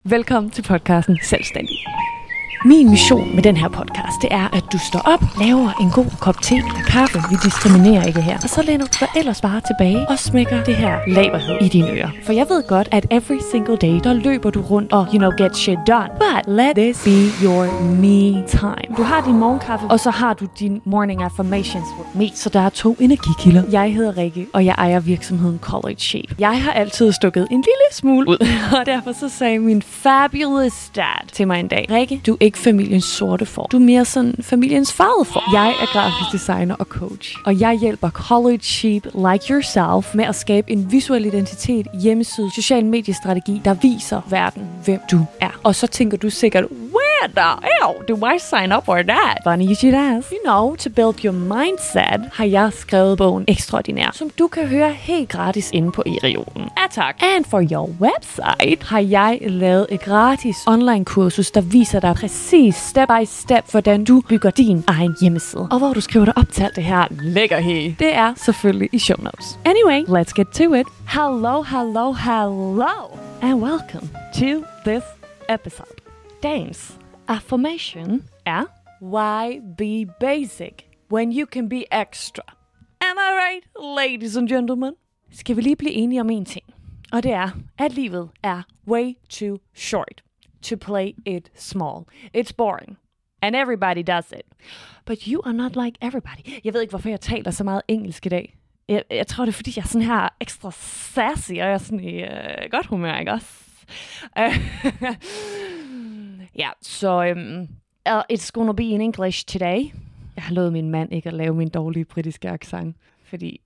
Velkommen til podcasten Selvstændig. Min mission med den her podcast, det er, at du står op, laver en god kop te eller kaffe, vi diskriminerer ikke her, og så læner du dig ellers bare tilbage og smækker det her laberhed i dine ører. For jeg ved godt, at every single day, der løber du rundt og, get shit done. But let this be your me time. Du har din morgenkaffe, og så har du din morning affirmations with me. Så der er 2 energikilder. Jeg hedder Rikke, og jeg ejer virksomheden College Shape. Jeg har altid stukket en lille smule ud, og derfor så sagde min fabulous dad til mig en dag: Rikke, du er ikke familiens sorte får. Du er mere sådan familiens farvede får. Jeg er grafisk designer og coach, og jeg hjælper College Shape like yourself med at skabe en visuel identitet, hjemmeside, social mediestrategi, der viser verden, hvem du er. Og så tænker du sikkert, where the hell do I sign up for that? Funny you should ask. To build your mindset, har jeg skrevet bogen Ekstraordinær, som du kan høre helt gratis inde på e-reolen. Tak. And for your website, har jeg lavet et gratis online kursus, der viser dig præcis step by step, hvordan du bygger din egen hjemmeside. Og hvor du skriver dig op til alt det her lækkerhed. Det er selvfølgelig i show notes. Anyway, let's get to it. Hello, and welcome to this episode. Dagens affirmation er: why be basic when you can be extra? Am I right, ladies and gentlemen? Skal vi lige blive enige om en ting, og det er, at livet er way too short to play it small. It's boring, and everybody does it. But you are not like everybody. Jeg ved ikke, hvorfor jeg taler så meget engelsk i dag. Jeg tror, det er, fordi jeg er sådan her ekstra sassy, og jeg er sådan i godt humør, ikke også? So it's gonna be in English today. Jeg har lovet min mand ikke at lave min dårlige britiske accent, fordi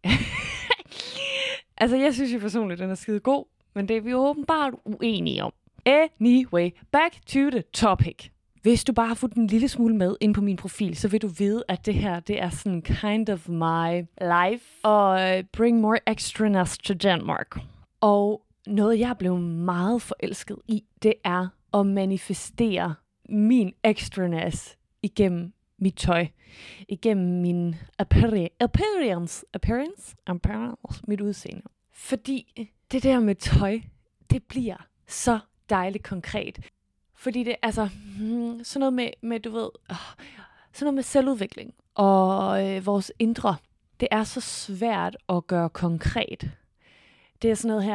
altså jeg synes jo personligt, den er skide god, men det er vi jo åbenbart uenige om. Anyway, back to the topic. Hvis du bare har fulgt en lille smule med ind på min profil, så vil du vide, at det her, det er sådan kind of my life, og bring more extraness to Denmark. Og noget, jeg er blevet meget forelsket i, det er at manifestere min extraness igennem mit tøj, igennem min appearance, mit udseende. Fordi det der med tøj, det bliver så dejligt konkret. Fordi det altså sådan noget med du ved, sådan noget med selvudvikling og vores indre, det er så svært at gøre konkret. Det er sådan noget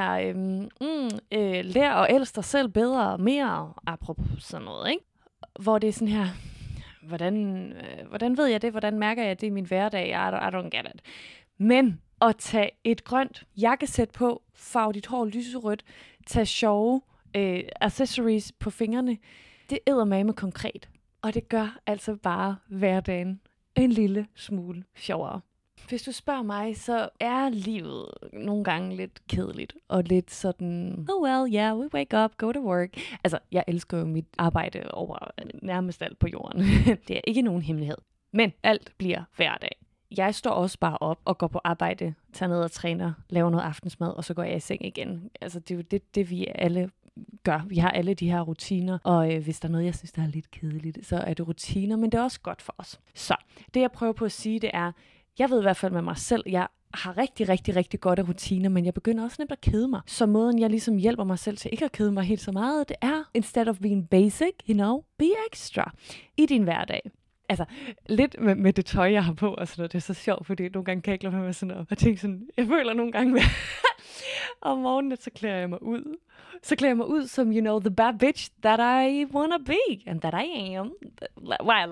her, lær og elsk dig selv bedre og mere, apropos sådan noget, ikke? Hvor det er sådan her, hvordan ved jeg det? Hvordan mærker jeg det i min hverdag? I don't get it. Men at tage et grønt jakkesæt på, farve dit hår lyserødt, tage sjove accessories på fingrene, det eddermame konkret. Og det gør altså bare hverdagen en lille smule sjovere. Hvis du spørger mig, så er livet nogle gange lidt kedeligt, og lidt sådan, oh well, yeah, we wake up, go to work. Altså, jeg elsker jo mit arbejde over nærmest alt på jorden. Det er ikke nogen hemmelighed. Men alt bliver hverdag. Jeg står også bare op og går på arbejde, tager ned og træner, laver noget aftensmad, og så går jeg i seng igen. Altså, det er jo det vi alle gør. Vi har alle de her rutiner, og hvis der er noget, jeg synes, der er lidt kedeligt, så er det rutiner, men det er også godt for os. Så, det jeg prøver på at sige, det er, jeg ved i hvert fald med mig selv, jeg har rigtig godt af rutiner, men jeg begynder også nemt at kede mig. Så måden, jeg ligesom hjælper mig selv til ikke at kede mig helt så meget, det er, instead of being basic, be extra i din hverdag. Altså, lidt med det tøj, jeg har på og sådan noget, det er så sjovt, fordi nogle gange kan jeg ikke lade være med sådan noget. Og tænke sådan, jeg føler nogle gange med, om morgenen, så klæder jeg mig ud. Så klæder jeg mig ud som, the bad bitch that I wanna be, and that I am, while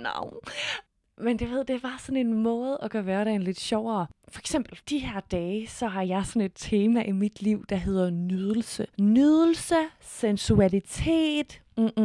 Men det er bare sådan en måde at gøre hverdagen lidt sjovere. For eksempel, de her dage, så har jeg sådan et tema i mit liv, der hedder nydelse, sensualitet,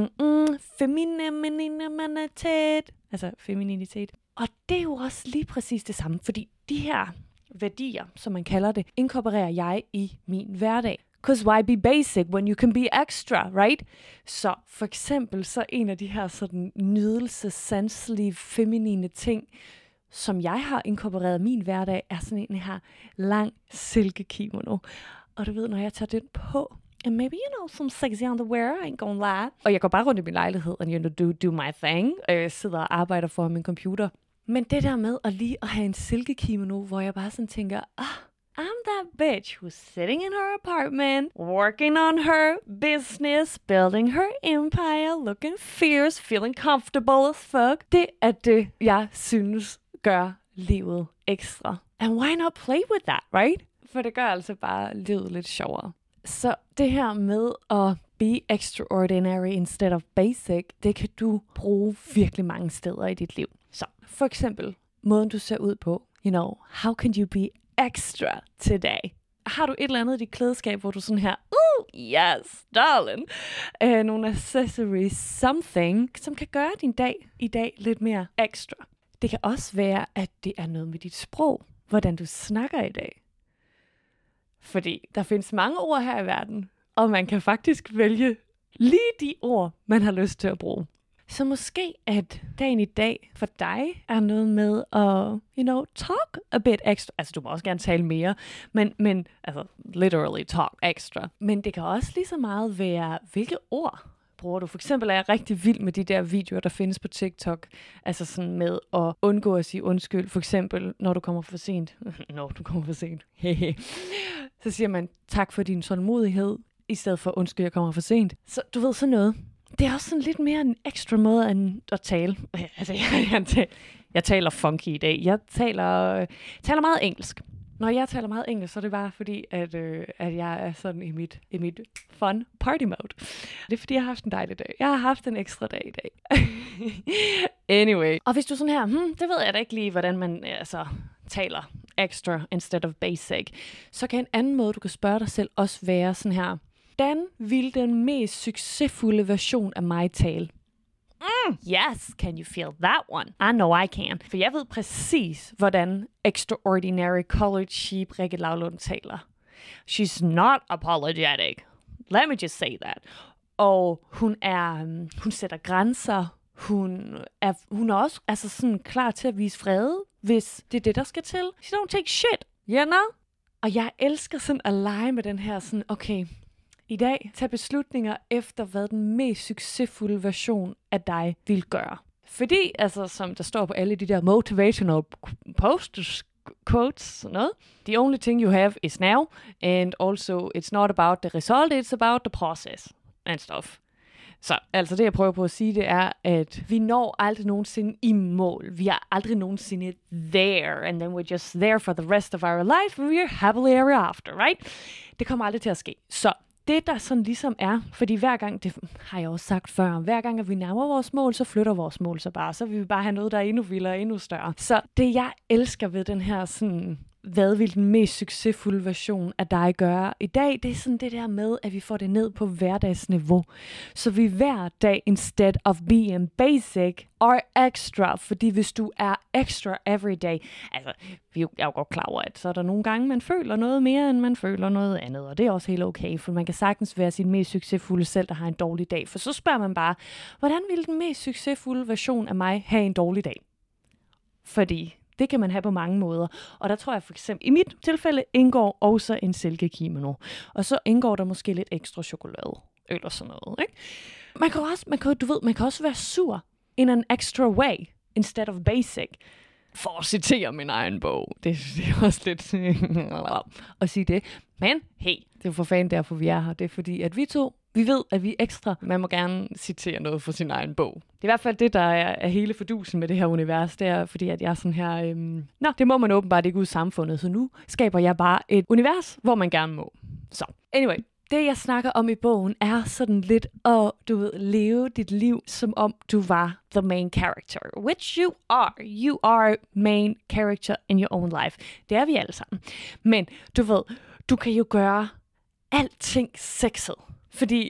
femininitet, altså femininitet. Og det er jo også lige præcis det samme, fordi de her værdier, som man kalder det, inkorporerer jeg i min hverdag. 'Cause why be basic when you can be extra, right? Så for eksempel så en af de her sådan nydelsessanselige, feminine ting, som jeg har inkorporeret i min hverdag, er sådan en her lang silkekimono. Og du ved, når jeg tager den på, and maybe, some sexy underwear, I ain't gonna lie. Og jeg går bare rundt i min lejlighed, and do my thing. Og jeg sidder og arbejder foran min computer. Men det der med at lige at have en silkekimono, hvor jeg bare sådan tænker, I'm that bitch who's sitting in her apartment, working on her business, building her empire, looking fierce, feeling comfortable as fuck. Det er det, jeg synes gør livet ekstra. And why not play with that, right? For det gør altså bare livet lidt sjovere. Så det her med at be extraordinary instead of basic, det kan du bruge virkelig mange steder i dit liv. Så for eksempel, måden du ser ud på. How can you be extra today? Har du et eller andet i dit klædeskab, hvor du sådan her, yes, darling, nogle accessories, something, som kan gøre din dag i dag lidt mere ekstra. Det kan også være, at det er noget med dit sprog, hvordan du snakker i dag. Fordi der findes mange ord her i verden, og man kan faktisk vælge lige de ord, man har lyst til at bruge. Så måske at dagen i dag for dig er noget med at, talk a bit extra. Altså du må også gerne tale mere, men literally talk extra. Men det kan også lige så meget være, hvilke ord bruger du. For eksempel er jeg rigtig vild med de der videoer, der findes på TikTok. Altså sådan med at undgå at sige undskyld. For eksempel, når du kommer for sent. Så siger man, tak for din tålmodighed, i stedet for undskyld, jeg kommer for sent. Så du ved sådan noget. Det er også sådan lidt mere en ekstra måde end at tale. Altså, jeg taler funky i dag. Jeg taler meget engelsk. Når jeg taler meget engelsk, så er det bare fordi, at jeg er sådan i mit fun party mode. Det er fordi, jeg har haft en dejlig dag. Jeg har haft en ekstra dag i dag. Anyway. Og hvis du sådan her, det ved jeg da ikke lige, hvordan man taler extra instead of basic, så kan en anden måde, du kan spørge dig selv, også være sådan her. Hvordan vil den mest succesfulde version af mig tale? Yes, can you feel that one? I know I can. For jeg ved præcis, hvordan extraordinary college sheep Rikke Laulund taler. She's not apologetic. Let me just say that. Og hun sætter grænser. Hun er også sådan klar til at vise fred, hvis det er det, der skal til. She don't take shit, you know? Og jeg elsker sådan at lege med den her sådan, okay, i dag, tag beslutninger efter, hvad den mest succesfulde version af dig vil gøre. Fordi, som der står på alle de der motivational posts, quotes, sådan noget, the only thing you have is now, and also it's not about the result, it's about the process and stuff. Så det, jeg prøver på at sige, det er, at vi når aldrig nogensinde i mål. Vi er aldrig nogensinde there, and then we're just there for the rest of our life, and we're happily ever after, right? Det kommer aldrig til at ske. Så det, der sådan ligesom er, fordi hver gang, det har jeg også sagt før, hver gang, at vi nærmer vores mål, så flytter vores mål så bare. Så vil vi bare have noget, der er endnu vildere og endnu større. Så det, jeg elsker ved den her sådan, hvad vil den mest succesfulde version af dig gøre i dag, det er sådan det der med, at vi får det ned på hverdagsniveau. Så vi hver dag, instead of being basic, or extra, fordi hvis du er extra every day, jeg er jo godt klar over, at så er der nogle gange, man føler noget mere, end man føler noget andet, og det er også helt okay, for man kan sagtens være sin mest succesfulde selv, der har en dårlig dag, for så spørger man bare, hvordan vil den mest succesfulde version af mig have en dårlig dag? Fordi det kan man have på mange måder. Og der tror jeg for eksempel, i mit tilfælde indgår også en silkekimono. Og så indgår der måske lidt ekstra chokolade. Eller sådan noget, ikke? Man kan også være sur in an extra way, instead of basic. For at citere min egen bog. Det er også lidt at sige det. Men hey, det er for fanden derfor, vi er her. Det er fordi, at vi ved, at vi er ekstra. Man må gerne citere noget fra sin egen bog. Det er i hvert fald det, der er hele fordusen med det her univers. Det er fordi, at jeg er sådan her... det må man åbenbart ikke ud i samfundet. Så nu skaber jeg bare et univers, hvor man gerne må. Så, anyway. Det, jeg snakker om i bogen, er sådan lidt at, leve dit liv, som om du var the main character. Which you are. You are main character in your own life. Det er vi alle sammen. Men du kan jo gøre alting sexet. Fordi,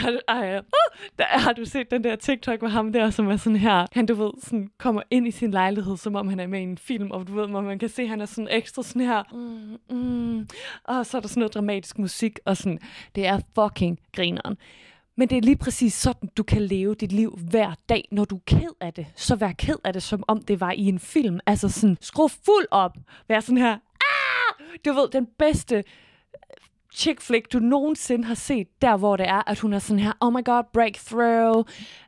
har du set den der TikTok med ham der, som er sådan her, han sådan kommer ind i sin lejlighed, som om han er med i en film, og hvor man kan se, han er sådan ekstra sådan her, og så er der sådan noget dramatisk musik, og sådan, det er fucking grineren. Men det er lige præcis sådan, du kan leve dit liv hver dag, når du er ked af det. Så vær ked af det, som om det var i en film. Altså sådan, skru fuld op, vær sådan her, den bedste chick flick, du nogensinde har set, der hvor det er, at hun er sådan her, oh my god, breakthrough.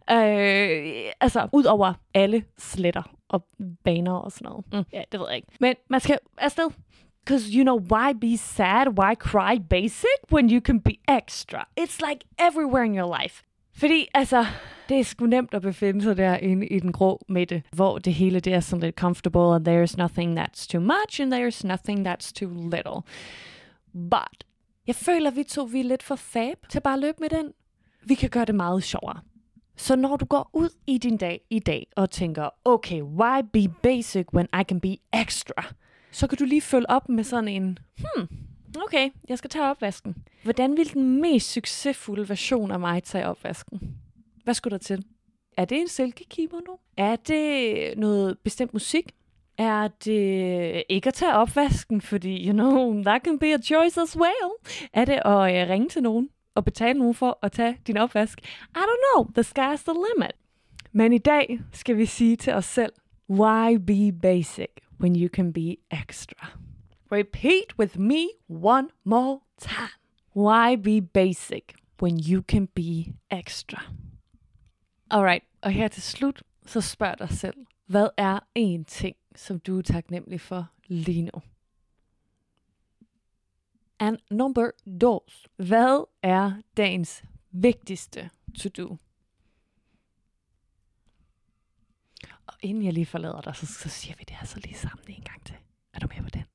Ud over alle sletter og baner og sådan noget. Ja, det ved jeg ikke. Men man skal afsted. Because, why be sad? Why cry basic when you can be extra? It's like everywhere in your life. Fordi, det er sgu nemt at befinde sig derinde i den grå midte, hvor det hele det er sådan lidt comfortable, and there's nothing that's too much, and there's nothing that's too little. But jeg føler, vi er lidt for fab til bare at løbe med den. Vi kan gøre det meget sjovere. Så når du går ud i din dag i dag og tænker, okay, why be basic when I can be extra? Så kan du lige følge op med sådan en, okay, jeg skal tage opvasken. Hvordan vil den mest succesfulde version af mig tage opvasken? Hvad skulle der til? Er det en silkekimono? Er det noget bestemt musik? Er det ikke at tage opvasken, fordi, that can be a choice as well? Er det at ringe til nogen og betale nogen for at tage din opvask? I don't know, the sky's the limit. Men i dag skal vi sige til os selv, why be basic when you can be extra? Repeat with me one more time. Why be basic when you can be extra? Alright, og her til slut, så spørg dig selv, hvad er en ting, som du er taknemmelig for lige nu? And number 2. Hvad er dagens vigtigste to-do? Og inden jeg lige forlader dig, så siger vi det her så lige sammen en gang til. Er du med på den?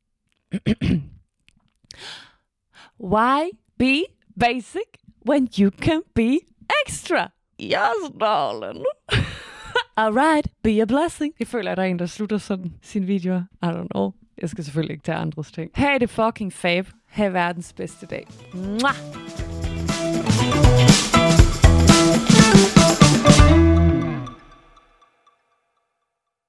Why be basic when you can be extra? Yes, darling. Alright, be a blessing. Jeg føler, at der er en, der slutter sådan sine videoer. I don't know. Jeg skal selvfølgelig ikke tage andres ting. Ha' det fucking fab. Ha' verdens bedste dag. Mwah!